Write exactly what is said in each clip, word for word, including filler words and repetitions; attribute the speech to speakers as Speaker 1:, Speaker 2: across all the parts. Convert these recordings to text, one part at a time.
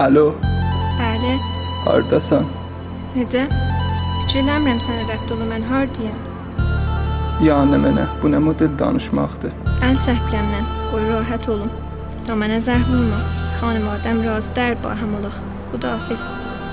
Speaker 1: Alo,
Speaker 2: Bəli,
Speaker 1: hardasan?
Speaker 2: necə? Fikirləmirəm sənə rəbd ola mən hardayam.
Speaker 1: Yəni mənə, bu nə model danışmaqdır?
Speaker 2: Əl səhvləmdən, qoy rahat olum. Da mənə zəh vurma. Xanımadəm razı dər ba həm olaq. Xudahafiz.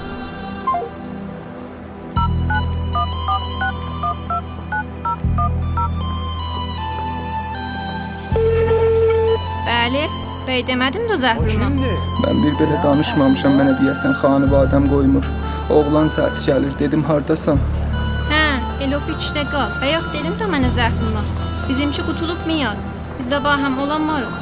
Speaker 2: Bəli, bəy demədim də zəh vurma.
Speaker 1: Mən bir belə danışmamışam, mənə deyəsən xanımadəm qoymur. Oğlan səsi gəlir, dedim hardasan?
Speaker 2: Hə, el of içdə qal. Bayaq dedim də mənə zəh vurma. Bizimki qutulub miyad. Bizdə ba həm olan marıq.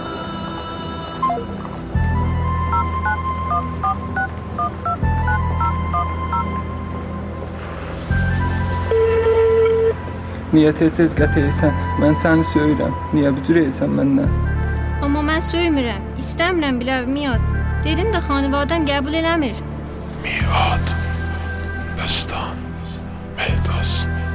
Speaker 1: Niyə tez-tez qətəysən? Mən səni söyürəm. Niyə bücür eysən məndən?
Speaker 2: Amma mən söymürəm. İstəmirəm bilə miyad. Dedim də xanıvadəm qəbul eləmir.
Speaker 3: Miyad, Bəstan, Mehdas.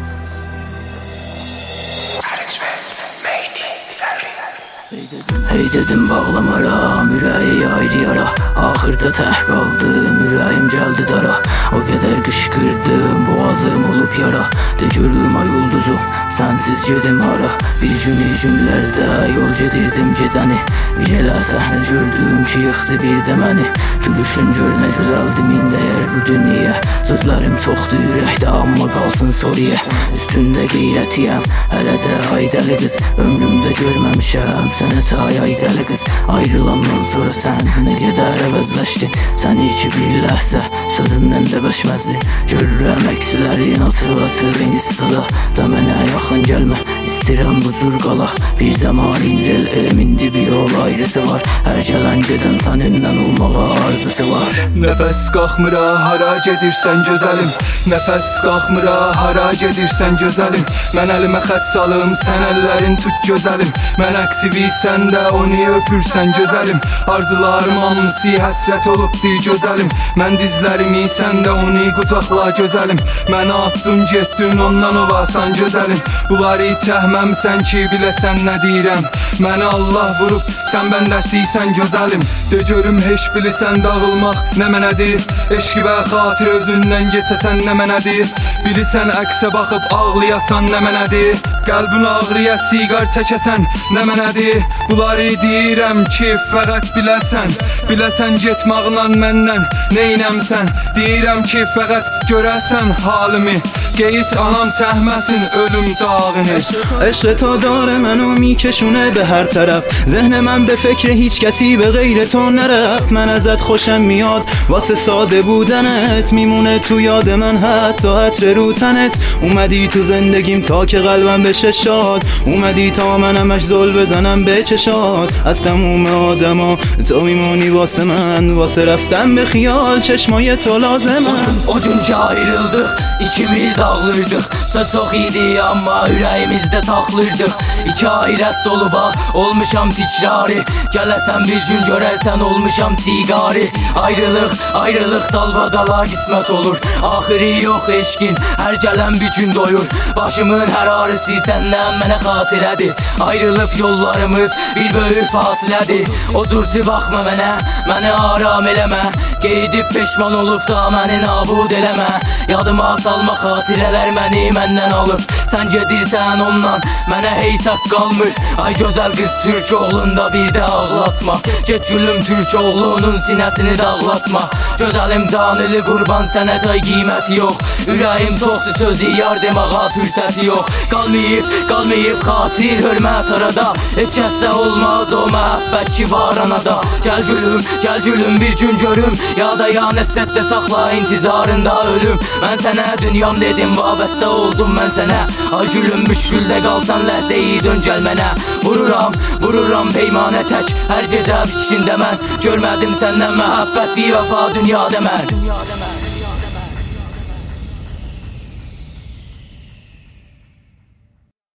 Speaker 4: Hey dedim bağlamaram, ürəyi ayrı yara. Axırda tək qaldım, ürəyim gəldi dara. O qədər qışqırdım, boğazım olub yara. De görüm ay ulduzum, sənsiz gedim hara. Bir gün günlərdə yol gedirdim gecəni. Bir elə səhnə gördüm ki, yıxdı bir də məni. Gülüşün gör nə gözəldir, min dəyər bu dünya. Sözlərim çoxdur ürəkdə, amma qalsın soruya. Üstündə qeyrətiyəm, hələ də aydalı qız. Ömrümdə görməmişəm sənət ay aydalı qız. Ayrılandan sonra sən nə qədər əvəzləşdin. Səni iki bir ləhsə sözümdən də bəşməzdi. Görürəm əksilərin atı-atı Venissada. Da mənə yaxın gəlmə, istirəm bu cür qala. Bir zəmanin rel emindi bir yol ayrısı var. Hər gələn gedən sənindən olmağa arzusu var.
Speaker 1: Nəfəs qalxmıra, hara gedirsən gözəlim. Nəfəs qalxmıra, hara gedirsən gözəlim. Mən əlimə xət salım, sən əllərin tut gözəlim. Mən əksivi, sən də onu öpürsən gözəlim. Arzularım hamısı həsrət olubdi gözəlim. Mən dizlərimi, sən də onu qucaqla gözəlim. Mənə atdın, getdin, ondan olasan gözəlim. Bunları çəkməmsən ki, biləsən nə deyirəm. Məni Allah vurub, sən bəndəsiysən gözəlim. De görüm, heç bilirsən dağılmaq nə mənədir. Eşq və xatir özündən geçəsən nə mənədir. Bilirsən əqsə baxıb ağlayasan nə mənədir. Qəlbin ağrıya siqar çəkəsən nə mənədir. Bunları deyirəm ki, fəqət biləsən. Biləsən getmaqla məndən neynəmsən. Deyirəm ki, fəqət görəsən halimi. Qeyd anam çəkməsin ölüm dağını.
Speaker 5: عشق تو داره منو میکشونه به هر طرف. ذهن من به فکر هیچ کسی به غیر تو نرفت. من ازت خوشم میاد واسه ساده بودنت. میمونه تو یاد من حتی عطر رو تنت. اومدی تو زندگیم تا که قلبم بشه شاد. اومدی تا منمش زل بزنم به چشات. از تموم آدما تو میمونی واسه من. واسه رفتن به خیال چشمای تو لازمم.
Speaker 4: O gün ki ayrıldıq, ikimiz ağlırdıq. Söz çox idi amma ürəyimizdə saxlırdıq. İki ayrət dolu bağ, olmuşam tikrari. Gələsən bir gün görərsən olmuşam siqari. Ayrılıq, ayrılıq dalbadala qismət olur. Axırı yox eşqin, hər gələn bir gün doyur. Başımın hər ağrısı səndən mənə xatirədir. Ayrılıb yollarımız bir böyük fasilədir. O cürsi baxma mənə, məni aram eləmə. Qeydib peşman olub da məni nabud eləmə. Yadıma salma xatirələr məni məndən alıb. Sən gedirsən ondan, mənə heysaq qalmır. Ay gözəl qız türk oğlunda bir də ağlatma. Get gülüm türk oğlunun sinəsini dağlatma. Gözəlim canılı qurban sənə tay qiyməti yox. Ürəyim çoxdur sözü yar demağa fürsəti yox. Qalmayıb, qalmayıb xatir hörmət arada. Heç kəsdə olmaz o məhəbbət ki var anada. Gəl gülüm, gəl gülüm bir gün görüm. Ya da ya nəsrətdə saxla intizarında ölüm. Mən sənə dünyam dedim, vabəstə oldum mən sənə. Ay gülüm müşküldə qalsan ləhzəyi dön gəl mənə. Vururam, vururam peymanə tək. Hər gecə fikçində mən görmədim səndən məhəbbət bir vəfa dünyada mən.